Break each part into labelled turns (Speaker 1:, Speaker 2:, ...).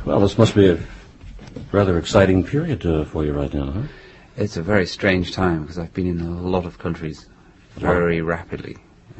Speaker 1: Well, this must be a rather exciting period for you right now, huh?
Speaker 2: It's a very strange time because I've been in a lot of countries very rapidly.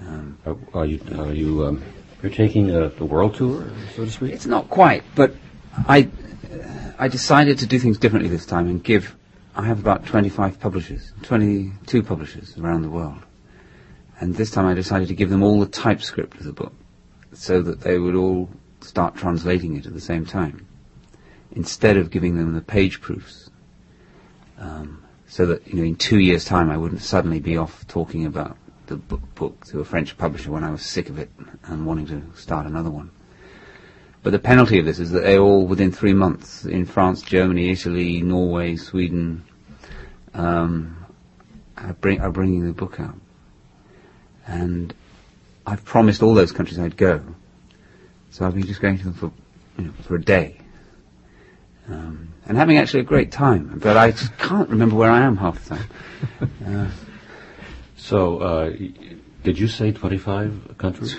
Speaker 1: You're taking the world tour, so to speak?
Speaker 2: It's not quite, but I decided to do things differently this time and I have about 22 publishers around the world. And this time I decided to give them all the typescript of the book so that they would all start translating it at the same time, instead of giving them the page proofs. So that, in 2 years' time I wouldn't suddenly be off talking about the book to a French publisher when I was sick of it and wanting to start another one. But the penalty of this is that they're all within 3 months in France, Germany, Italy, Norway, Sweden, are bringing the book out. And I've promised all those countries I'd go. So I've been just going to them for a day. And having actually a great time. But I just can't remember where I am half the time.
Speaker 1: Did you say 25 countries?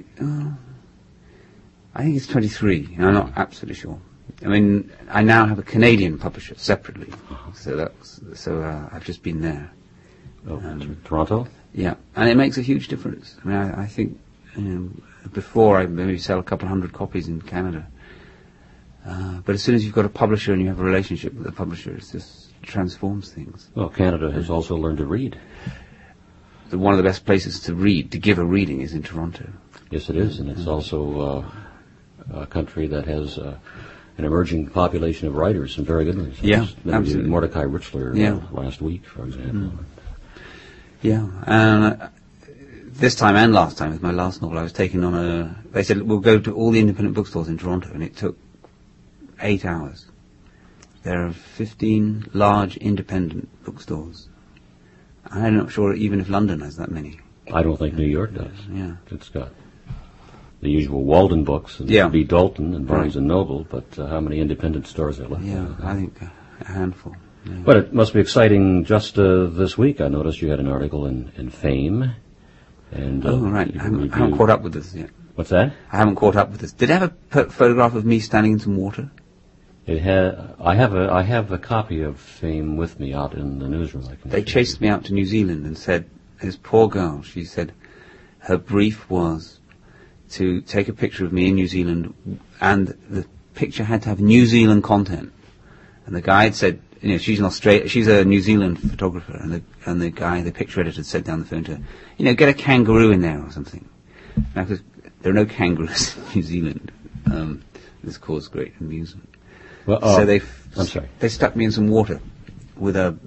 Speaker 2: I think it's 23. I'm not absolutely sure. I mean, I now have a Canadian publisher separately, so I've just been there.
Speaker 1: Toronto?
Speaker 2: Yeah, and it makes a huge difference. I mean, I think before I maybe sell a couple of hundred copies in Canada, but as soon as you've got a publisher and you have a relationship with the publisher, it just transforms things.
Speaker 1: Well, Canada has also learned to read.
Speaker 2: One of the best places to give a reading is in Toronto.
Speaker 1: Yes, it is, and it's also a country that has an emerging population of writers, some very good ones.
Speaker 2: Yeah, absolutely.
Speaker 1: Mordecai Richler last week, for example.
Speaker 2: Yeah, and this time and last time with my last novel, I was taken on they said, we'll go to all the independent bookstores in Toronto, and it took 8 hours. There are 15 large independent bookstores. I'm not sure even if London has that many.
Speaker 1: I don't think New York does.
Speaker 2: Yeah.
Speaker 1: It's got the usual Walden Books and B. Dalton and Barnes & Noble, but how many independent stores are left?
Speaker 2: Yeah, I think a handful. Yeah.
Speaker 1: But it must be exciting just this week. I noticed you had an article in Fame. And,
Speaker 2: right. I haven't caught up with this yet.
Speaker 1: What's that?
Speaker 2: I haven't caught up with this. Did it have a photograph of me standing in some water?
Speaker 1: It had. I have a copy of Fame with me out in the newsroom.
Speaker 2: They chased me out to New Zealand and said, this poor girl, she said, her brief was to take a picture of me in New Zealand, and the picture had to have New Zealand content. And the guide said, she's a New Zealand photographer, and the picture editor said down the phone to her, get a kangaroo in there or something. Now, because there are no kangaroos in New Zealand, this caused great amusement.
Speaker 1: Well,
Speaker 2: so
Speaker 1: I'm sorry.
Speaker 2: They stuck me in some water with a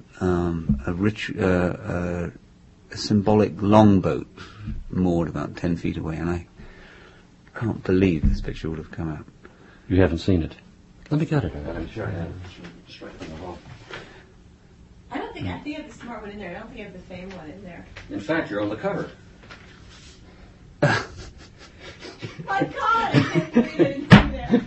Speaker 2: symbolic longboat moored about 10 feet away, and I can't believe this picture would have come out.
Speaker 1: You haven't seen it? Let me get it. I'm sure I have. It's right on the wall.
Speaker 3: I think I have the smart one in there. I don't think I have the Fame one in there.
Speaker 1: In fact, you're on the cover.
Speaker 3: My God! I can't believe I didn't see that.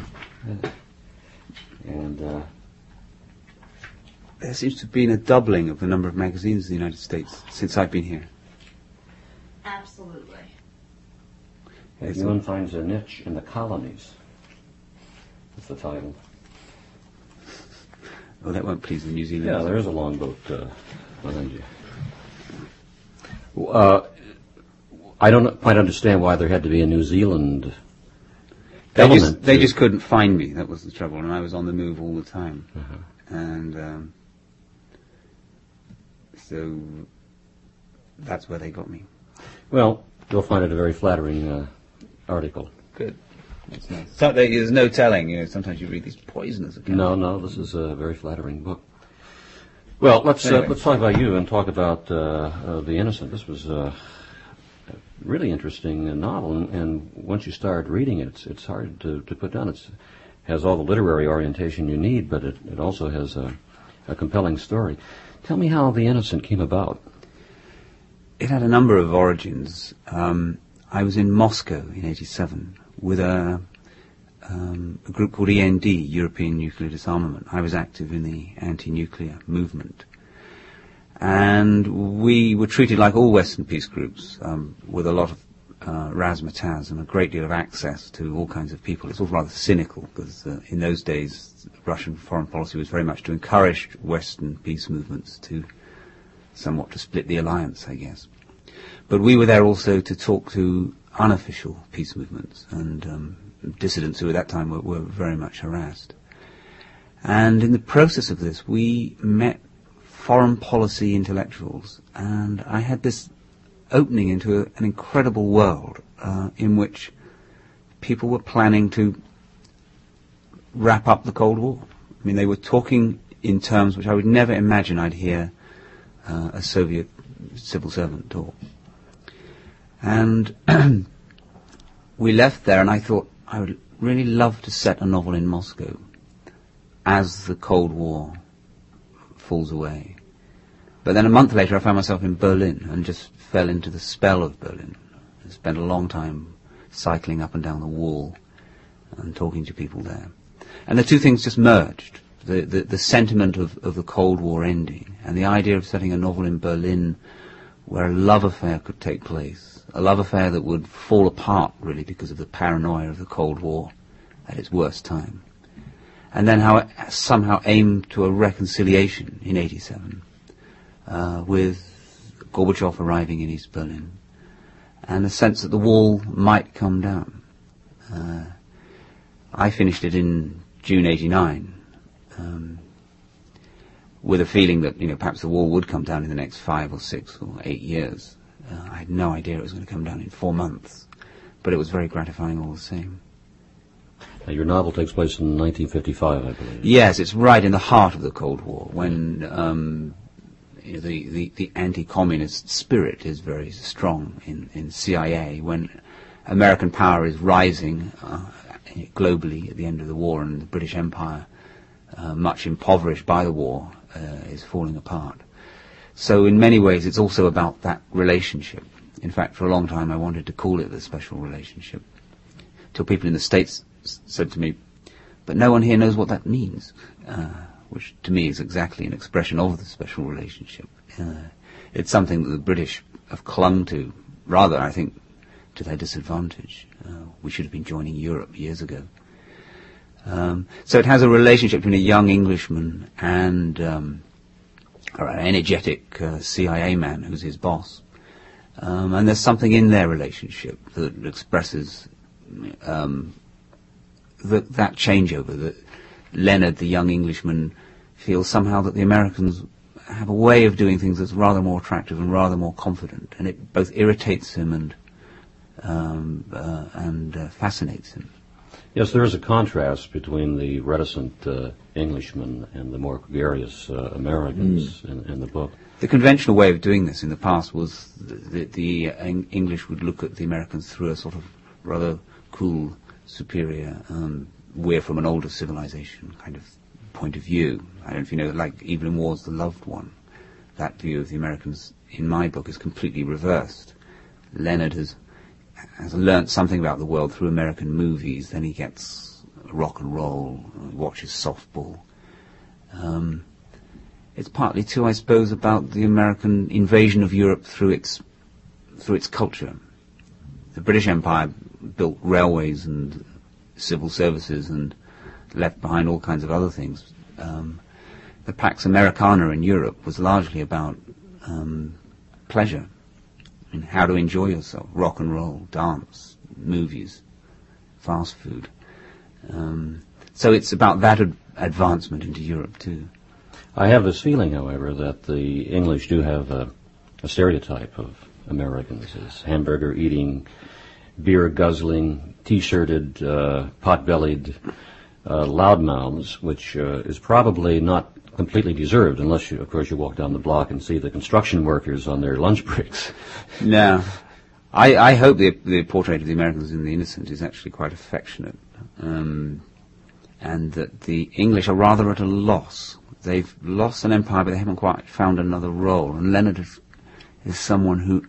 Speaker 1: And
Speaker 2: there seems to have been a doubling of the number of magazines in the United States since I've been here.
Speaker 3: Absolutely.
Speaker 1: Everyone finds a niche in the colonies. That's the title.
Speaker 2: Oh, that won't please the New Zealanders.
Speaker 1: Yeah, there is a longboat behind you. I don't quite understand why there had to be a New Zealand element.
Speaker 2: They just couldn't find me. That was the trouble, and I was on the move all the time. And so that's where they got me.
Speaker 1: Well, you'll find it a very flattering article.
Speaker 2: Good. That's nice. So there's no telling. Sometimes you read these poisonous accounts.
Speaker 1: No, this is a very flattering book. Well, let's talk about you and talk about The Innocent. This was a really interesting novel, and once you start reading it, it's hard to put down. It has all the literary orientation you need, but it also has a compelling story. Tell me how The Innocent came about.
Speaker 2: It had a number of origins. I was in Moscow in '87 with a group called END, European Nuclear Disarmament. I was active in the anti-nuclear movement. And we were treated like all Western peace groups, with a lot of razzmatazz and a great deal of access to all kinds of people. It's all rather cynical, because in those days Russian foreign policy was very much to encourage Western peace movements, to somewhat to split the alliance, I guess. But we were there also to talk to unofficial peace movements and dissidents who at that time were very much harassed. And in the process of this, we met foreign policy intellectuals, and I had this opening into an incredible world in which people were planning to wrap up the Cold War. I mean, they were talking in terms which I would never imagine I'd hear a Soviet civil servant talk. And we left there, and I thought I would really love to set a novel in Moscow as the Cold War falls away. But then a month later I found myself in Berlin and just fell into the spell of Berlin. I spent a long time cycling up and down the wall and talking to people there. And the two things just merged. The sentiment of the Cold War ending and the idea of setting a novel in Berlin where a love affair could take place, a love affair that would fall apart really because of the paranoia of the Cold War at its worst time. And then how it somehow aimed to a reconciliation in 87 with Gorbachev arriving in East Berlin and the sense that the wall might come down. I finished it in June 89 with a feeling that, perhaps the wall would come down in the next 5 or 6 or 8 years. I had no idea it was going to come down in 4 months, but it was very gratifying all the same.
Speaker 1: Your novel takes place in 1955, I believe.
Speaker 2: Yes, it's right in the heart of the Cold War, when the anti-communist spirit is very strong in CIA, when American power is rising globally at the end of the war, and the British Empire, much impoverished by the war, is falling apart. So in many ways it's also about that relationship. In fact, for a long time I wanted to call it the special relationship, till people in the States said to me, but no one here knows what that means, which to me is exactly an expression of the special relationship. It's something that the British have clung to, rather, I think, to their disadvantage. We should have been joining Europe years ago. So it has a relationship between a young Englishman and an energetic CIA man who's his boss. And there's something in their relationship that expresses that changeover, that Leonard, the young Englishman, feels somehow that the Americans have a way of doing things that's rather more attractive and rather more confident, and it both irritates him and fascinates him.
Speaker 1: Yes, there is a contrast between the reticent Englishmen and the more gregarious Americans in the book.
Speaker 2: The conventional way of doing this in the past was the English would look at the Americans through a sort of rather cool, superior, we're from an older civilization kind of point of view. I don't know if you know, like Evelyn Waugh's The Loved One. That view of the Americans in my book is completely reversed. Leonard has learnt something about the world through American movies, then he gets rock and roll, watches softball. It's partly too, I suppose, about the American invasion of Europe through its culture. The British Empire built railways and civil services and left behind all kinds of other things. The Pax Americana in Europe was largely about pleasure. I mean, how to enjoy yourself, rock and roll, dance, movies, fast food. So it's about that advancement into Europe too.
Speaker 1: I have this feeling, however, that the English do have a stereotype of Americans as hamburger-eating, beer-guzzling, T-shirted, pot-bellied loudmouths, which is probably not completely deserved, unless, of course, you walk down the block and see the construction workers on their lunch breaks.
Speaker 2: No. I hope the portrait of the Americans in The Innocent is actually quite affectionate, and that the English are rather at a loss. They've lost an empire, but they haven't quite found another role. And Leonard is someone who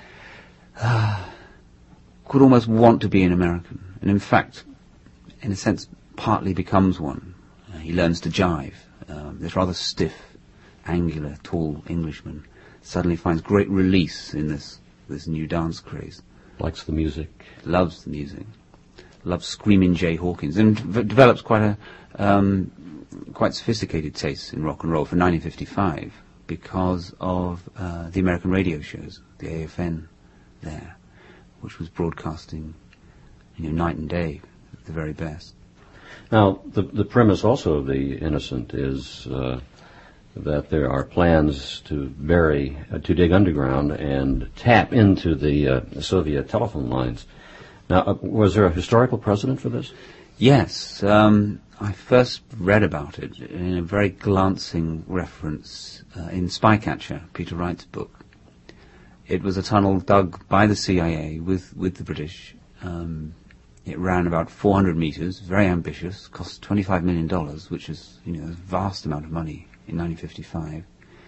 Speaker 2: could almost want to be an American, and in fact, in a sense, partly becomes one. He learns to jive. This rather stiff, angular, tall Englishman suddenly finds great release in this new dance craze.
Speaker 1: Likes the music.
Speaker 2: Loves the music. Loves Screaming Jay Hawkins, and develops quite sophisticated tastes in rock and roll for 1955 because of the American radio shows, the AFN there, which was broadcasting, night and day at the very best.
Speaker 1: Now, the premise also of The Innocent is that there are plans to dig underground and tap into the Soviet telephone lines. Now, was there a historical precedent for this?
Speaker 2: Yes. I first read about it in a very glancing reference in Spycatcher, Peter Wright's book. It was a tunnel dug by the CIA with the British. It ran about 400 meters, very ambitious, cost $25 million, which is a vast amount of money in 1955.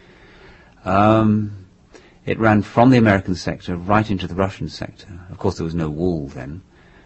Speaker 2: It ran from the American sector right into the Russian sector. Of course, there was no wall then.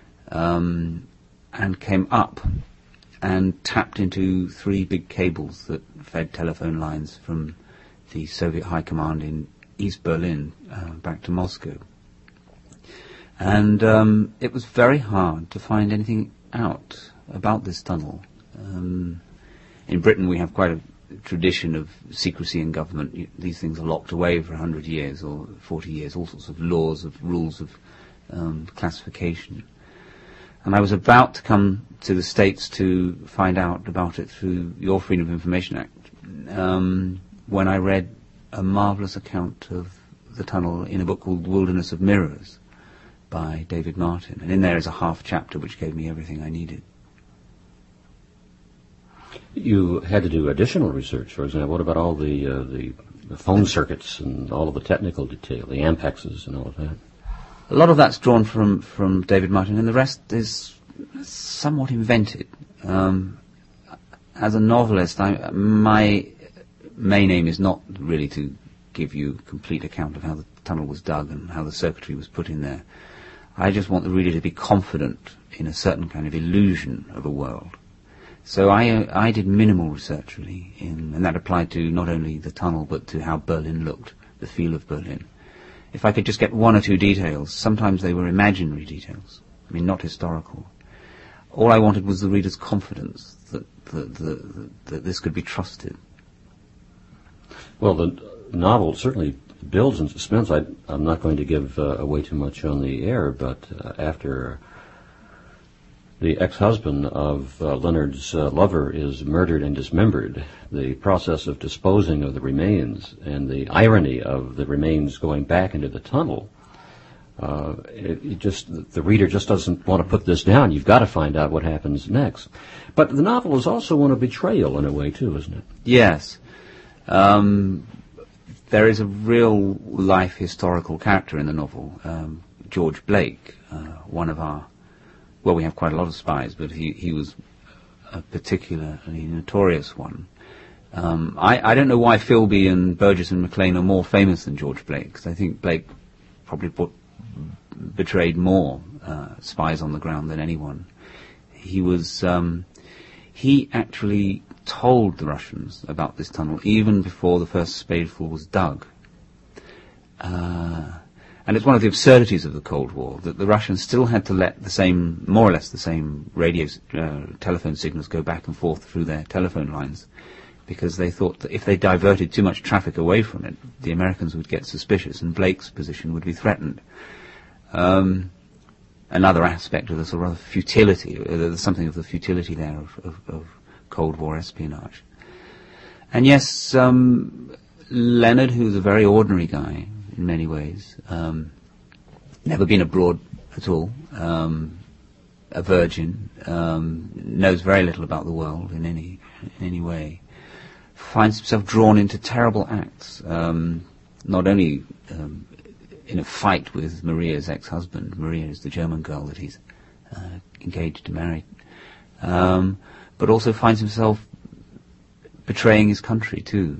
Speaker 2: And came up and tapped into 3 big cables that fed telephone lines from the Soviet High Command in East Berlin back to Moscow. And it was very hard to find anything out about this tunnel. In Britain, we have quite a tradition of secrecy in government. These things are locked away for 100 years or 40 years, all sorts of laws, of rules of classification. And I was about to come to the States to find out about it through your Freedom of Information Act when I read a marvellous account of the tunnel in a book called Wilderness of Mirrors by David Martin. And in there is a half chapter which gave me everything I needed.
Speaker 1: You had to do additional research, for example. What about all the phone circuits and all of the technical detail, the ampexes and all of that?
Speaker 2: A lot of that's drawn from David Martin, and the rest is somewhat invented. As a novelist, my main aim is not really to give you a complete account of how the tunnel was dug and how the circuitry was put in there. I just want the reader to be confident in a certain kind of illusion of a world. So I did minimal research, really, and that applied to not only the tunnel, but to how Berlin looked, the feel of Berlin. If I could just get 1 or 2 details, sometimes they were imaginary details, not historical. All I wanted was the reader's confidence that this could be trusted.
Speaker 1: Well, the novel certainly builds in suspense. I'm not going to give away too much on the air, but after the ex-husband of Leonard's lover is murdered and dismembered, the process of disposing of the remains and the irony of the remains going back into the tunnel, the reader just doesn't want to put this down. You've got to find out what happens next. But the novel is also one of betrayal in a way too, isn't it?
Speaker 2: Yes. There is a real life historical character in the novel, George Blake, one of our... Well, we have quite a lot of spies, but he was a particularly notorious one. I don't know why Philby and Burgess and Maclean are more famous than George Blake, because I think Blake probably betrayed more spies on the ground than anyone. He actually told the Russians about this tunnel even before the first spadeful was dug. And it's one of the absurdities of the Cold War that the Russians still had to let more or less the same telephone signals go back and forth through their telephone lines, because they thought that if they diverted too much traffic away from it, the Americans would get suspicious and Blake's position would be threatened. Another aspect of the sort of futility, there's something of the futility there of Cold War espionage. And yes, Leonard, who's a very ordinary guy in many ways, never been abroad at all, a virgin, knows very little about the world in any way, finds himself drawn into terrible acts, not only in a fight with Maria's ex-husband. Maria is the German girl that he's engaged to marry, but also finds himself betraying his country too.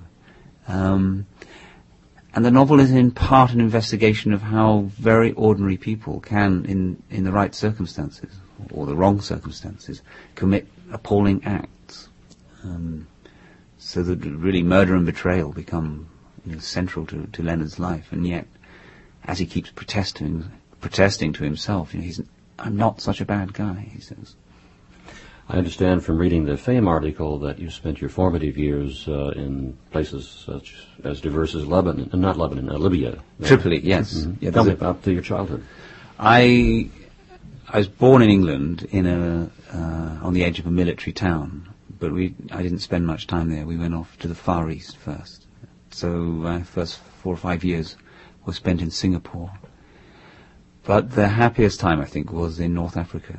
Speaker 2: And the novel is in part an investigation of how very ordinary people can, in the right circumstances, or the wrong circumstances, commit appalling acts. So that really murder and betrayal become central to Leonard's life. And yet, as he keeps protesting protesting to himself. I'm not such a bad guy, he says.
Speaker 1: I understand from reading the Fame article that you spent your formative years in places such as diverse as Libya.
Speaker 2: Tripoli, yes.
Speaker 1: Mm-hmm.
Speaker 2: Yeah,
Speaker 1: tell me about your childhood.
Speaker 2: I was born in England on the edge of a military town, but I didn't spend much time there. We went off to the Far East first. So my first 4 or 5 years were spent in Singapore. But the happiest time, I think, was in North Africa.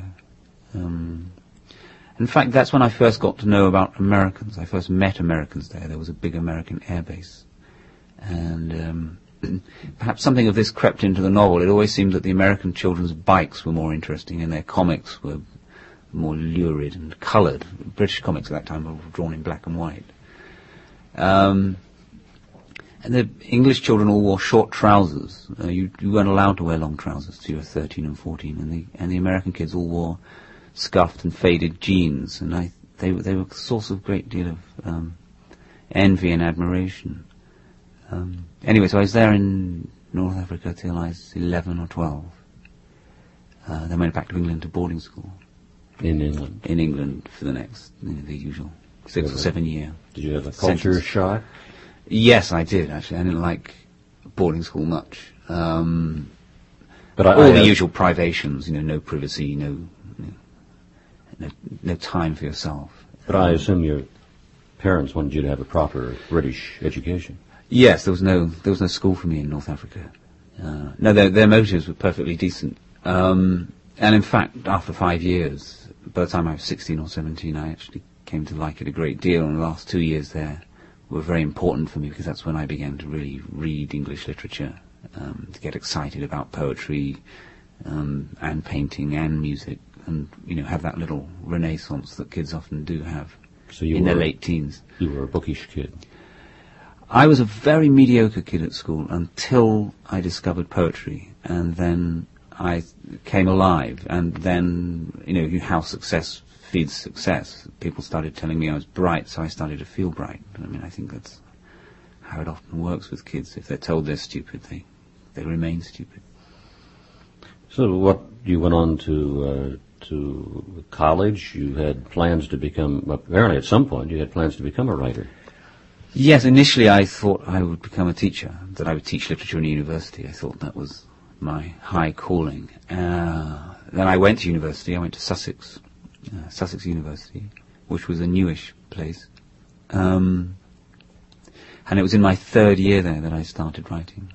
Speaker 2: In fact, that's when I first got to know about Americans. I first met Americans there. There was a big American airbase. And perhaps something of this crept into the novel. It always seemed that the American children's bikes were more interesting and their comics were more lurid and coloured. British comics at that time were drawn in black and white. And the English children all wore short trousers. You weren't allowed to wear long trousers till you were 13 and 14. And the American kids all wore scuffed and faded jeans. And they were a source of great deal of envy and admiration. Anyway, so I was there in North Africa till I was 11 or 12. Then went back to England to boarding school.
Speaker 1: In England?
Speaker 2: In England for the next, the usual 6 or 7 year.
Speaker 1: Did you have a culture shock?
Speaker 2: Yes, I did, actually. I didn't like boarding school much. But all the usual privations, no privacy, no time for yourself.
Speaker 1: But I assume your parents wanted you to have a proper British education.
Speaker 2: Yes, there was no school for me in North Africa. No, their motives were perfectly decent. And in fact, after 5 years, by the time I was 16 or 17, I actually came to like it a great deal. And the last 2 years there were very important for me because that's when I began to really read English literature, to get excited about poetry, and painting and music, and have that little renaissance that kids often do have in their late teens.
Speaker 1: You were a bookish kid.
Speaker 2: I was a very mediocre kid at school until I discovered poetry, and then I came alive, and then, how success feeds success. People started telling me I was bright, so I started to feel bright. I think that's how it often works with kids. If they're told they're stupid, they remain stupid.
Speaker 1: So you went on to college? You had plans to become, apparently at some point, you had plans to become a writer.
Speaker 2: Yes, initially I thought I would become a teacher, that I would teach literature in a university. I thought that was my high calling. Then I went to university. I went to Sussex University, which was a newish place. And it was in my 3rd year there that I started writing.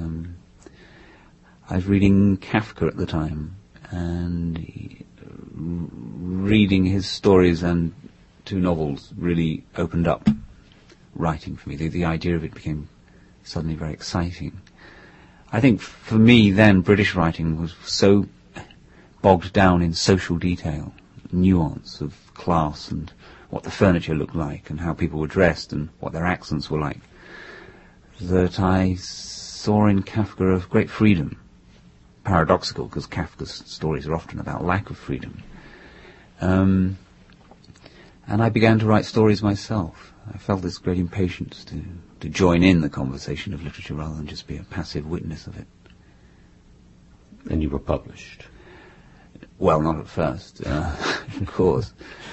Speaker 2: I was reading Kafka at the time, and reading his stories and 2 novels really opened up writing for me. The idea of it became suddenly very exciting. I think for me then, British writing was so bogged down in social detail, nuance of class and what the furniture looked like and how people were dressed and what their accents were like, that I saw in Kafka a great freedom. Paradoxical, because Kafka's stories are often about lack of freedom. And I began to write stories myself. I felt this great impatience to join in the conversation of literature rather than just be a passive witness of it.
Speaker 1: And you were published?
Speaker 2: Well, not at first, of course.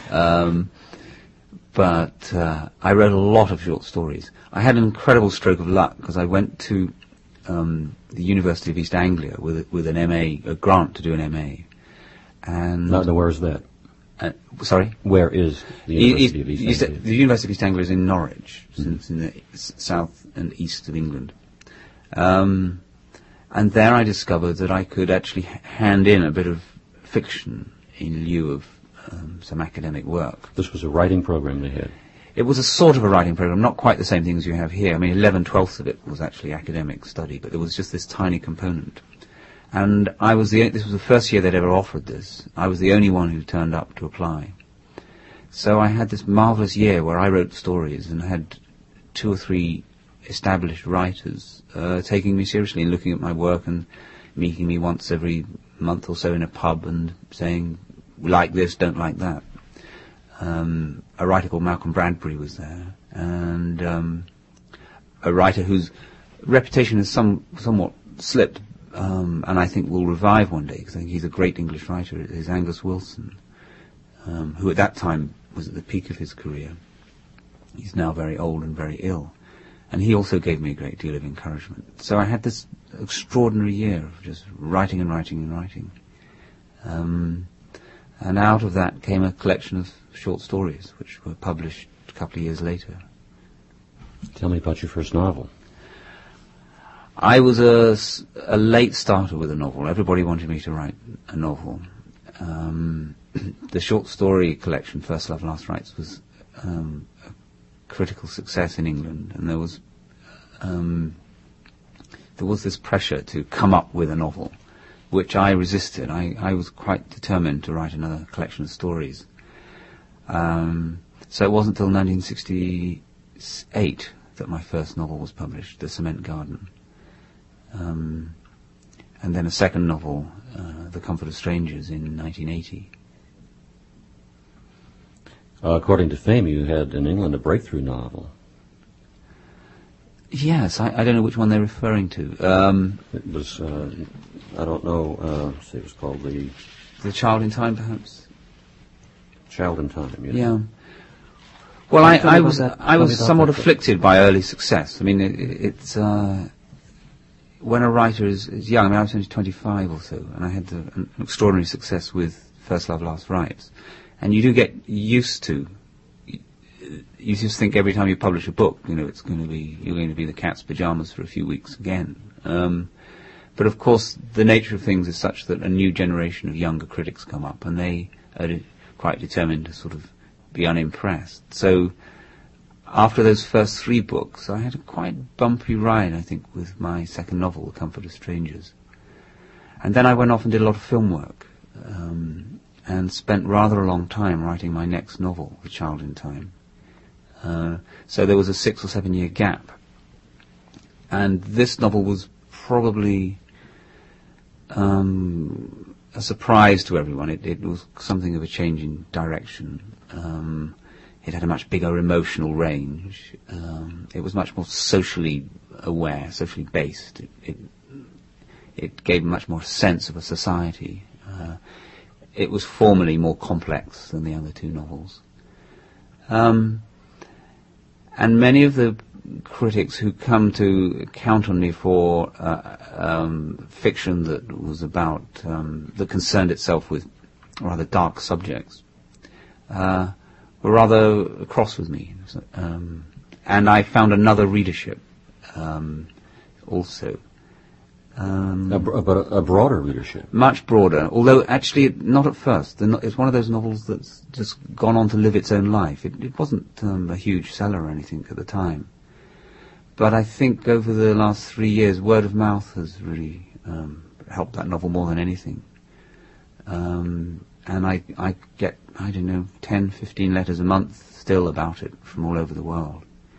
Speaker 2: But I wrote a lot of short stories. I had an incredible stroke of luck because I went to the University of East Anglia with an MA, a grant to do an MA. And
Speaker 1: where is that?
Speaker 2: Sorry?
Speaker 1: Where is the University of East Anglia?
Speaker 2: The University of East Anglia is in Norwich, it's in the south and east of England. And there I discovered that I could actually hand in a bit of fiction in lieu of some academic work.
Speaker 1: This was a writing program they had?
Speaker 2: It was a sort of a writing program, not quite the same thing as you have here. 11/12 of it was actually academic study, but there was just this tiny component. And this was the first year they'd ever offered this. I was the only one who turned up to apply. So I had this marvelous year where I wrote stories and had 2 or 3 established writers taking me seriously and looking at my work and meeting me once every month or so in a pub and saying, like this, don't like that. A writer called Malcolm Bradbury was there, and a writer whose reputation has somewhat slipped and I think will revive one day, because I think he's a great English writer, is Angus Wilson, who at that time was at the peak of his career. He's now very old and very ill. And he also gave me a great deal of encouragement. So I had this extraordinary year of just writing and writing and writing. And out of that came a collection of short stories, which were published a couple of years later.
Speaker 1: Tell me about your first novel.
Speaker 2: I was a late starter with a novel. Everybody wanted me to write a novel. The short story collection, First Love, Last Rights, was a critical success in England, and there was this pressure to come up with a novel, which I resisted. I was quite determined to write another collection of stories. So it wasn't until 1968 that my first novel was published, The Cement Garden. And then a second novel, The Comfort of Strangers, in 1980.
Speaker 1: According to Fame, you had in England a breakthrough novel.
Speaker 2: Yes, I don't know which one they're referring to.
Speaker 1: It was, I don't know, let's see, it was called The
Speaker 2: Child in Time, perhaps?
Speaker 1: Child in Time, yes.
Speaker 2: Yeah. Well, I was somewhat afflicted by early success. I mean, it's when a writer is young. I mean, I was only 25 or so, and I had an extraordinary success with First Love, Last Rights. And you do get used to. You just think every time you publish a book, you're going to be the cat's pajamas for a few weeks again. But of course, the nature of things is such that a new generation of younger critics come up, and they are quite determined to sort of be unimpressed. So, after those first 3 books, I had a quite bumpy ride, I think, with my second novel, The Comfort of Strangers. And then I went off and did a lot of film work, and spent rather a long time writing my next novel, The Child in Time. So there was a 6 or 7 year gap. And this novel was probably a surprise to everyone. It was something of a change in direction. It had a much bigger emotional range. It was much more socially aware, socially based. It gave much more sense of a society. It was formally more complex than the other 2 novels. And many of the critics who come to count on me for fiction that was about, that concerned itself with rather dark subjects, were rather cross with me. And I found another readership also.
Speaker 1: But a broader readership.
Speaker 2: Much broader, although actually not at first. It's one of those novels that's just gone on to live its own life. It wasn't a huge seller or anything at the time. But I think over the last 3 years, word of mouth has really helped that novel more than anything. And I get, 10, 15 letters a month still about it from all over the world.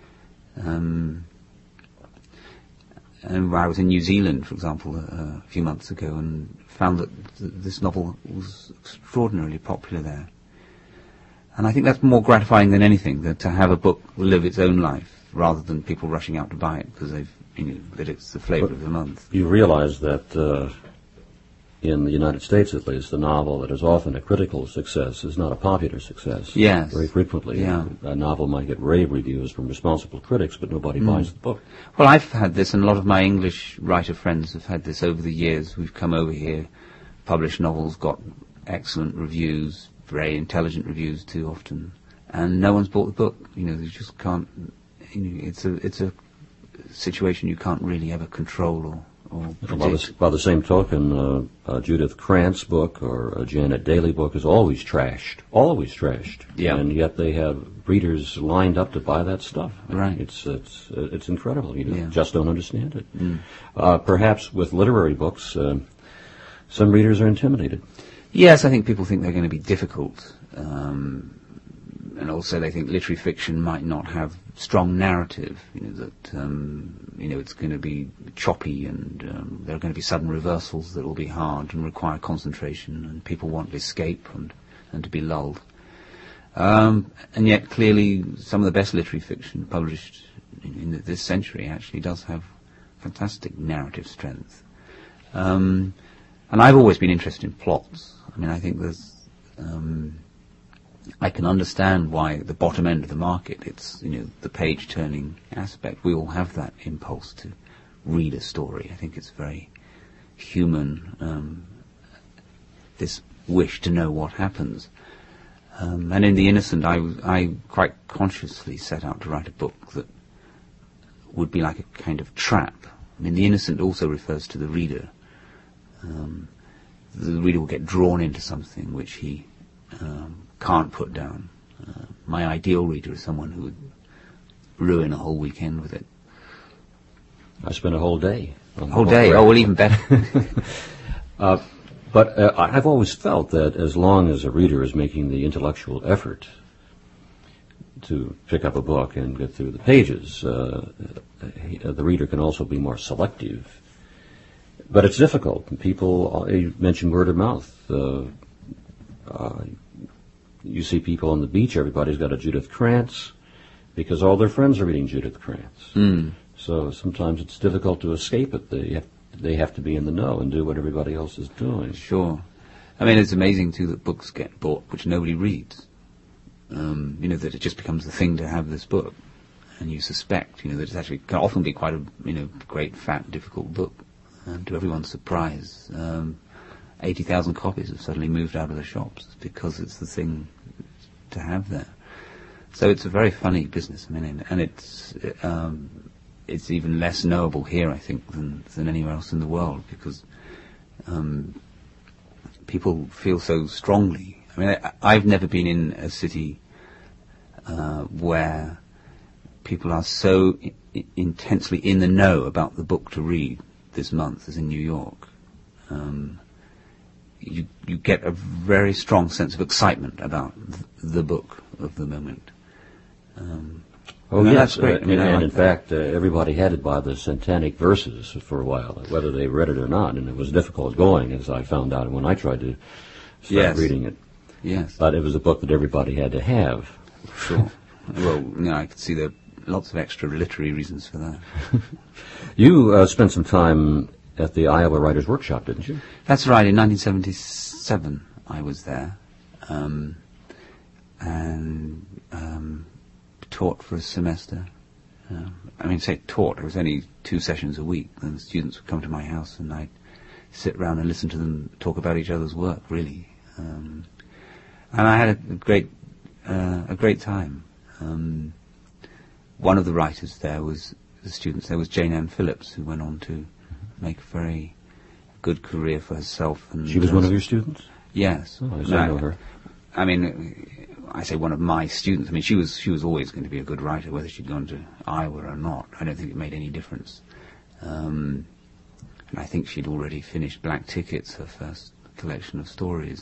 Speaker 2: And I was in New Zealand, for example, a few months ago, and found that this novel was extraordinarily popular there. And I think that's more gratifying than anything, that to have a book live its own life, rather than people rushing out to buy it because that it's the flavour of the month.
Speaker 1: You realize that in the United States, at least, a novel that is often a critical success is not a popular success.
Speaker 2: Yes.
Speaker 1: Very frequently.
Speaker 2: Yeah.
Speaker 1: A novel might get rave reviews from responsible critics, but nobody buys the book.
Speaker 2: Well, I've had this, and a lot of my English writer friends have had this over the years. We've come over here, published novels, got excellent reviews, very intelligent reviews too often, and no one's bought the book. They just can't. It's a situation you can't really ever control or predict.
Speaker 1: By the same token, a Judith Krantz book or a Janet Daly book is always trashed. Always trashed.
Speaker 2: Yeah.
Speaker 1: And yet they have readers lined up to buy that stuff.
Speaker 2: Right.
Speaker 1: It's incredible. You
Speaker 2: Yeah.
Speaker 1: just don't understand it. Perhaps with literary books, some readers are intimidated.
Speaker 2: Yes, I think people think they're going to be difficult. And also they think literary fiction might not have strong narrative, it's going to be choppy, and there are going to be sudden reversals that will be hard and require concentration, and people want escape and to be lulled. And yet clearly some of the best literary fiction published in this century actually does have fantastic narrative strength. And I've always been interested in plots. I mean, I think there's, I can understand why the bottom end of the market, it's, the page-turning aspect. We all have that impulse to read a story. I think it's very human, this wish to know what happens. And in The Innocent, I quite consciously set out to write a book that would be like a kind of trap. I mean, The Innocent also refers to the reader. The reader will get drawn into something which he can't put down. My ideal reader is someone who would ruin a whole weekend with it.
Speaker 1: I spent a whole day.
Speaker 2: Whole day? Oh, well, even better.
Speaker 1: But I've always felt that as long as a reader is making the intellectual effort to pick up a book and get through the pages, the reader can also be more selective. But it's difficult. People, you mentioned word of mouth. You see people on the beach, everybody's got a Judith Krantz because all their friends are reading Judith Krantz.
Speaker 2: Mm.
Speaker 1: So sometimes it's difficult to escape it. They have to be in the know and do what everybody else is doing.
Speaker 2: Sure. I mean, it's amazing, too, that books get bought which nobody reads. That it just becomes the thing to have this book. And you suspect, that it actually can often be quite a, great, fat, difficult book. And to everyone's surprise, 80,000 copies have suddenly moved out of the shops because it's the thing to have there. So it's a very funny business. I mean, and it's even less knowable here, I think, than anywhere else in the world because people feel so strongly. I mean, I've never been in a city where people are so intensely in the know about the book to read this month as in New York. You get a very strong sense of excitement about the book of the moment.
Speaker 1: Yes,
Speaker 2: that's great.
Speaker 1: And in fact, everybody had it by the Satanic Verses for a while, whether they read it or not, and it was difficult going, as I found out when I tried to start reading it.
Speaker 2: Yes.
Speaker 1: But it was a book that everybody had to have.
Speaker 2: Sure. Well, I could see there are lots of extra literary reasons for that.
Speaker 1: You spent some time at the Iowa Writers' Workshop, didn't you?
Speaker 2: That's right. In 1977, I was there, and taught for a semester. Taught. It was only 2 sessions a week. And the students would come to my house, and I'd sit around and listen to them talk about each other's work. Really, and I had a great time. One of the writers there was Jane Ann Phillips, who went on to make a very good career for herself. And
Speaker 1: she was one of your students?
Speaker 2: Yes.
Speaker 1: Oh, I didn't know her.
Speaker 2: I mean, I say one of my students. I mean, she was always going to be a good writer, whether she'd gone to Iowa or not. I don't think it made any difference. And I think she'd already finished Black Tickets, her first collection of stories.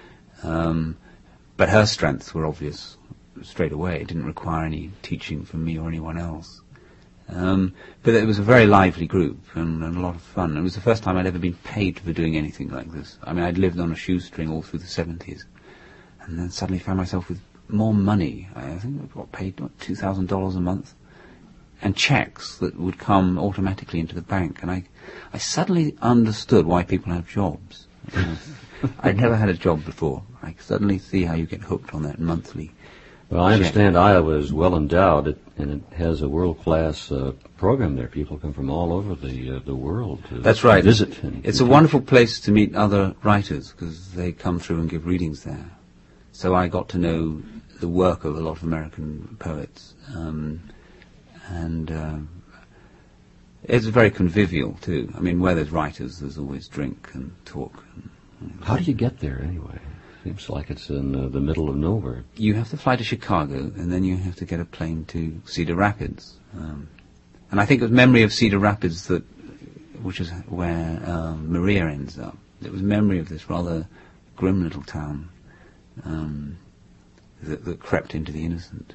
Speaker 2: But her strengths were obvious straight away. It didn't require any teaching from me or anyone else. But it was a very lively group and a lot of fun. It was the first time I'd ever been paid for doing anything like this. I mean, I'd lived on a shoestring all through the 70s, and then suddenly found myself with more money. I think I got paid $2,000 a month, and checks that would come automatically into the bank. And I suddenly understood why people have jobs. I'd never had a job before. I could suddenly see how you get hooked on that monthly.
Speaker 1: Well, I understand Iowa is well endowed, and it has a world-class program there. People come from all over the world to
Speaker 2: That's right.
Speaker 1: visit.
Speaker 2: It's a wonderful place to meet other writers because they come through and give readings there. So I got to know the work of a lot of American poets, and it's very convivial too. I mean, where there's writers, there's always drink and talk.
Speaker 1: How do you get there anyway? Seems like it's in the middle of nowhere.
Speaker 2: You have to fly to Chicago, and then you have to get a plane to Cedar Rapids. And I think it was memory of Cedar Rapids which is where Maria ends up. It was memory of this rather grim little town that crept into The Innocent.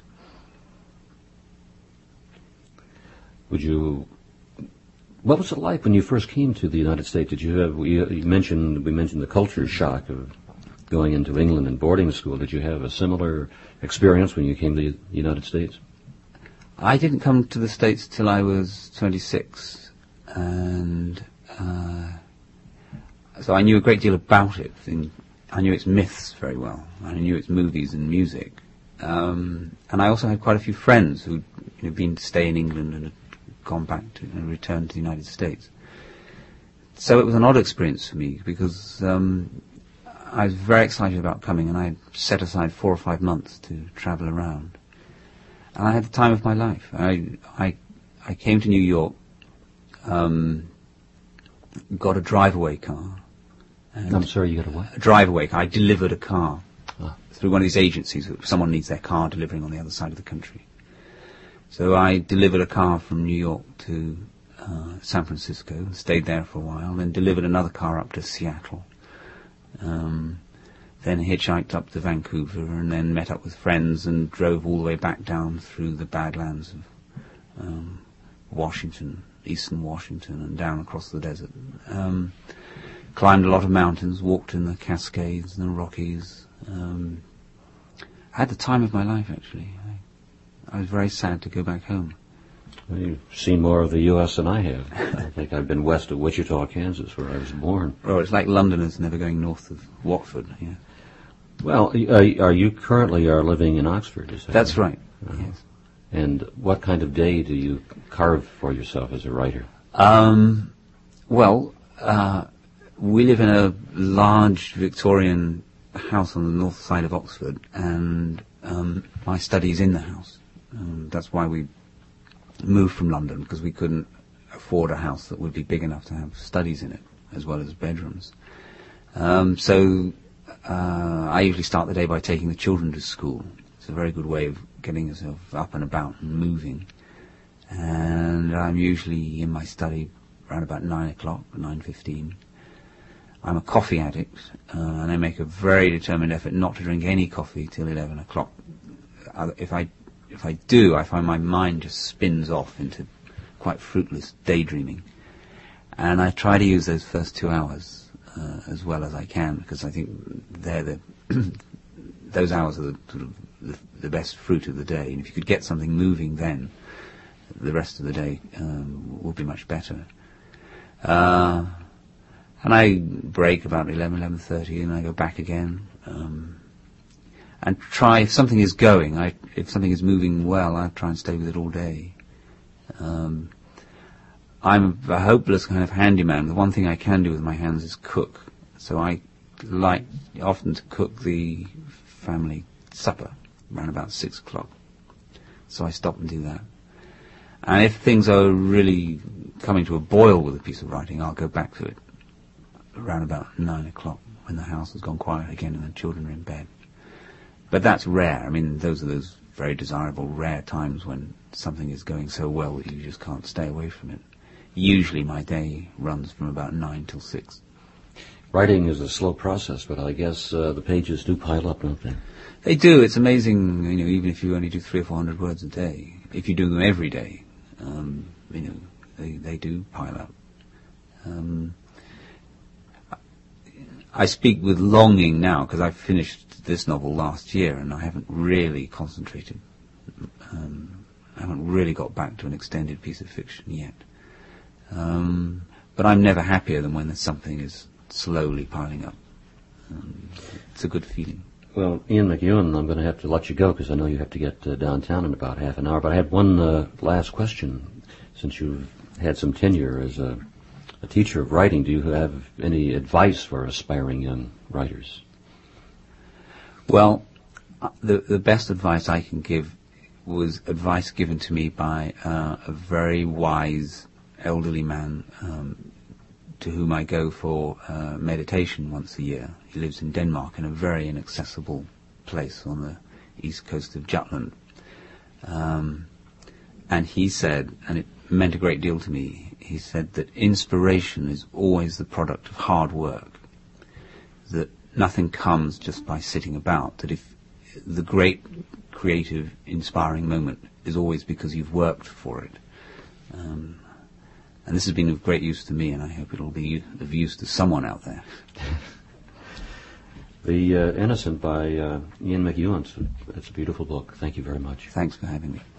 Speaker 1: What was it like when you first came to the United States? Did you have? We mentioned the culture shock of going into England and boarding school. Did you have a similar experience when you came to the United States?
Speaker 2: I didn't come to the States till I was 26, and so I knew a great deal about it. I knew its myths very well. I knew its movies and music. And I also had quite a few friends who'd been to stay in England and had gone back to and returned to the United States. So it was an odd experience for me because I was very excited about coming, and I had set aside 4 or 5 months to travel around. And I had the time of my life. I came to New York, got a drive-away car.
Speaker 1: I'm sorry, you got a what?
Speaker 2: A drive-away car. I delivered a car through one of these agencies. Someone needs their car delivering on the other side of the country. So I delivered a car from New York to San Francisco, stayed there for a while, then delivered another car up to Seattle. Then hitchhiked up to Vancouver, and then met up with friends and drove all the way back down through the Badlands of Washington, eastern Washington, and down across the desert. Climbed a lot of mountains, walked in the Cascades and the Rockies. I had the time of my life, actually. I was very sad to go back home.
Speaker 1: Well, you've seen more of the U.S. than I have. I think I've been west of Wichita, Kansas, where I was born.
Speaker 2: Oh, it's like Londoners never going north of Watford. Yeah.
Speaker 1: Well, are you currently living in Oxford? Is that
Speaker 2: That's right. Yes.
Speaker 1: And what kind of day do you carve for yourself as a writer?
Speaker 2: Well, we live in a large Victorian house on the north side of Oxford, and my study is in the house. That's why we moved from London, because we couldn't afford a house that would be big enough to have studies in it, as well as bedrooms. So I usually start the day by taking the children to school. It's a very good way of getting yourself up and about and moving. And I'm usually in my study around about 9 o'clock, 9:15. I'm a coffee addict, and I make a very determined effort not to drink any coffee till 11 o'clock. If I do, I find my mind just spins off into quite fruitless daydreaming. And I try to use those first 2 hours as well as I can, because I think they're those hours are the best fruit of the day. And if you could get something moving then, the rest of the day will be much better. And I break about 11:30, and I go back again. And try, if something is going, if something is moving well, I try and stay with it all day. I'm a hopeless kind of handyman. The one thing I can do with my hands is cook. So I like often to cook the family supper around about 6 o'clock. So I stop and do that. And if things are really coming to a boil with a piece of writing, I'll go back to it around about 9 o'clock, when the house has gone quiet again and the children are in bed. But that's rare. I mean, those are those very desirable, rare times when something is going so well that you just can't stay away from it. Usually my day runs from about 9 till 6.
Speaker 1: Writing is a slow process, but I guess the pages do pile up, don't they?
Speaker 2: They do. It's amazing, even if you only do 300 or 400 words a day. If you do them every day, they do pile up. I speak with longing now, because I finished this novel last year, and I haven't really concentrated. I haven't really got back to an extended piece of fiction yet. But I'm never happier than when there's something is slowly piling up. It's a good feeling.
Speaker 1: Well, Ian McEwan, I'm going to have to let you go, because I know you have to get downtown in about half an hour. But I had one last question. Since you've had some tenure as a teacher of writing, do you have any advice for aspiring young writers?
Speaker 2: Well, the best advice I can give was advice given to me by a very wise elderly man to whom I go for meditation once a year. He lives in Denmark, in a very inaccessible place on the east coast of Jutland. And he said, and it meant a great deal to me, he said that inspiration is always the product of hard work, that nothing comes just by sitting about, that if the great creative, inspiring moment is always because you've worked for it. And this has been of great use to me, and I hope it'll be of use to someone out there.
Speaker 1: The Innocent by Ian McEwan. It's a beautiful book. Thank you very much.
Speaker 2: Thanks for having me.